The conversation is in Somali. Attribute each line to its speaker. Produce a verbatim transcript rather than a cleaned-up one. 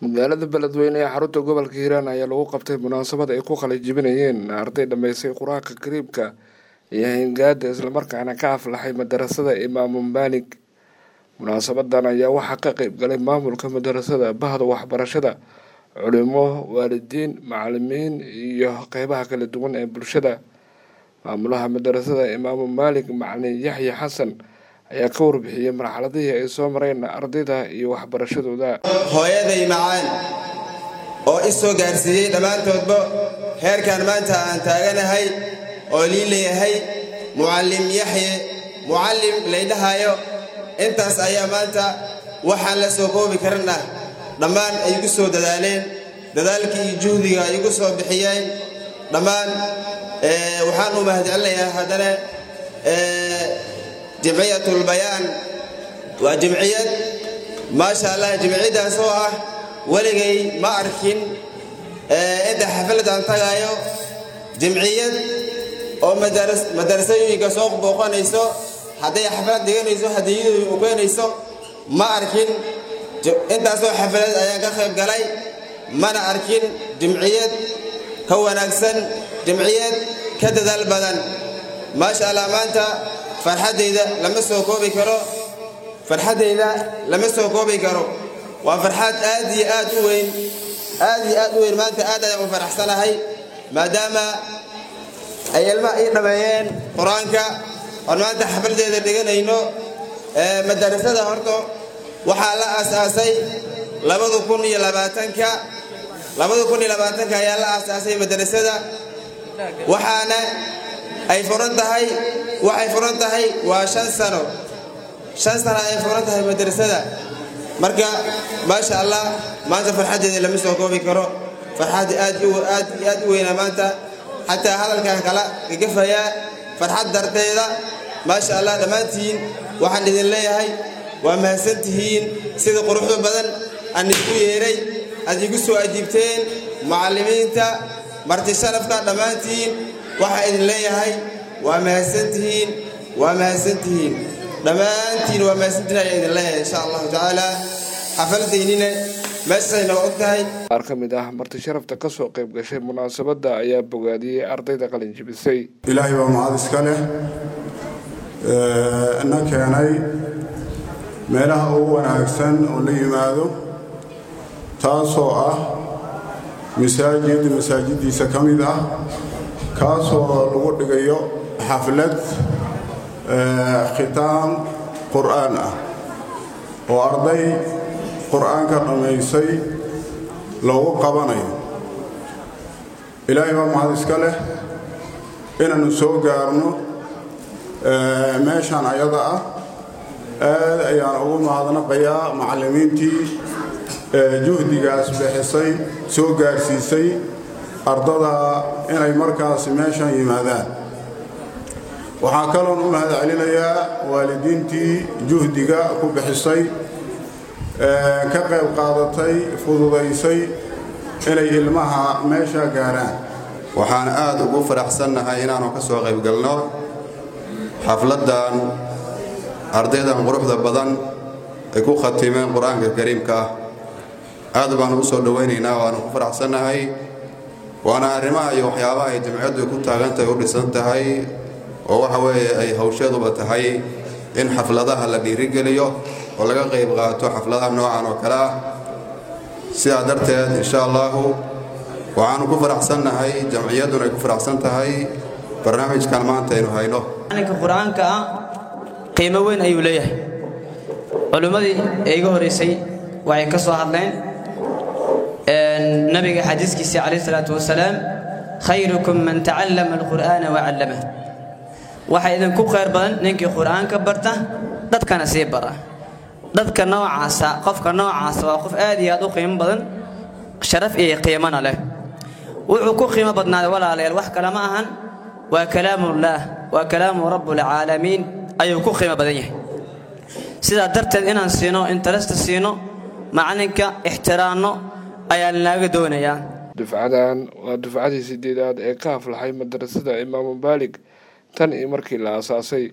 Speaker 1: magaalada beledweyne ee xarunta gobolka Hiiraan ayaa lagu qabtay munaasabad ay ku qalajibinayeen arday dhameysay quraanka kariimka iyo hingaada isla markaana ka aflaxay madrasada Imaam Maalik. munaasabadan ayaa waxaa ka qayb galay maamulka madrasada, bahda waxbarashada, culimo, waalidiin, macallimiin iyo qaybaha kala duwan ee bulshada. maamulaha madrasada Imaam Maalik Macallin Yaxya Xasan ayaa ka warbixiyay marxaladihii ay soo mareen ardayda iyo waxbarashadooda.
Speaker 2: hooyaday macaan oo i soo gaarsiiyay dhamaantoodba heerkan maanta aan taaganahay oo liileeyahay Muallim Yaxya muallim leedahayo intaas ayaa maanta waxaan la soo koobi karnaa dhammaan ay igu soo dadaaleen dadaalkii iyo juhdiga ay igu soo bixiyeen dhammaan ee waxaan u mahadcelinayaa hadana ee جمعية البيان وجمعية ما شاء الله جمعية سواء ولقي ما أعرفين إذا حفلت عن تجايو جمعية أو مدرس مدرسة يقصوق بوقان يسوع هذا حفلات ديان يسوع هذا يوقان يسوع ما أعرفين إنت سوى حفلات أيام خيب قلي ما نعرفين جمعية هو نقصن جمعية كذا البدن ما شاء الله ما أنت فرحديدا لما سو كوبي كرو فرحديدا لما سو كوبي كرو وفرحات آدي آد وين آدي آد وين ما أنت آد يوم فرحسنا هاي ما دام أي الماء ينبيين قرآنك وما أنت حفل ديدا ديجنا إنه مدرسة ده هرتو وحالا أساسي لما تكون يلباتنك لما تكون يلباتنك يلا أساسي مدرسة ده وحانا ay furan tahay waxay furan tahay waa shan sano shan sano ay furan tahay madrasada marka ma sha Allah maanta farxadeeda lama soo koobi karo farxad aad iyo aad aad weyn maanta hatta hadalkan kala gafaya farxad darteeda ma sha Allah dhamaantiin waxaan idin leeyahay waa mahadsantihiin sida quruxda badan aan isku yeeray aad igu soo ajiibteen macallimiinta marti sharafka dhamaantiin waxa idin leeyahay waa mahadsantihiin waa mahadsantihiin dhamaantiin waa mahadsantihiin idin leeyahay insha Allah taala xafaldeynina meesayna ogtahay.
Speaker 1: qaar ka mid ah marti sharafta ka soo qayb gashay munaasabada ayaa bogaadiyay ardayda qalin jibisay.
Speaker 3: ilaahay waa mahad iska leh ee ana keenay meelaha ugu wanaagsan oo la yimaado taasoo ah masaajid masaajidiisa kamid ah kaasoo lagu dhigayo xaflad khitaan quraan ah oo arday quraanka dhameysay lagu qabanayo. ilaahay waa mahad iska leh inaanu soo gaarno meeshan ayada ah aad ayaan ugu mahadnaqayaa macallimiintii juhdigaas bixisay soo gaarsiisay ardada inay markaas meeshan yimaadaan. waxaa kaloo u mahadcelinayaa waalidiintii juhdiga ku bixisay ee ka qayb qaadatay fududeysay inay ilmaha meesha gaaraan.
Speaker 4: waxaan aad ugu faraxsanahay inaanu ka soo qayb galno xafladan ardaydan quruxda badan ay ku khatimeen quraanka kariimka aad baan u soo dhaweynaynaa waan ku faraxsanahay waana arrimaha iyo waxyaabaha ay jamciyadu ku taagantahay u dhisan tahay oo waxa weeye ay hawshaduba tahay in xafladaha la dhiirigeliyo oo laga qayb qaato xafladaha noocan oo kale ah. sidaa darteed insha Allah waxaan ku faraxsanahay jamciyaduna ay ku faraxsan tahay barnaamijkan maanta aynu hayno.
Speaker 5: aniga quraanka qiimo weyn ayuu leeyahay. culimadii iga horeysay waxay ka soo hadleen النبي حديث كيسي عليه الصلاة والسلام خيركم من تعلم القرآن وعلمه. waxay idin ku khayr badan ninkii quraanka barta dadkana sii bara. dadka noocaasa qofka noocaasa waa qof aad iyo aad u qiimo badan sharaf iyo qiimana leh. wuxuu ku qiimo badnaa walaalayaal wax kale ma ahan waa kalaamullah waa kalaamu rabbul caalamiin ayuu ku qiimo badan yahay. sidaa darteed inaan siino interest siino macalinka ixtiraano ayaa laga doonayaa.
Speaker 1: dufcadan waa dufcadii sideedaad ee ka aflaxay madrasada Imaam Maalik tan iyo markii la aasaasay.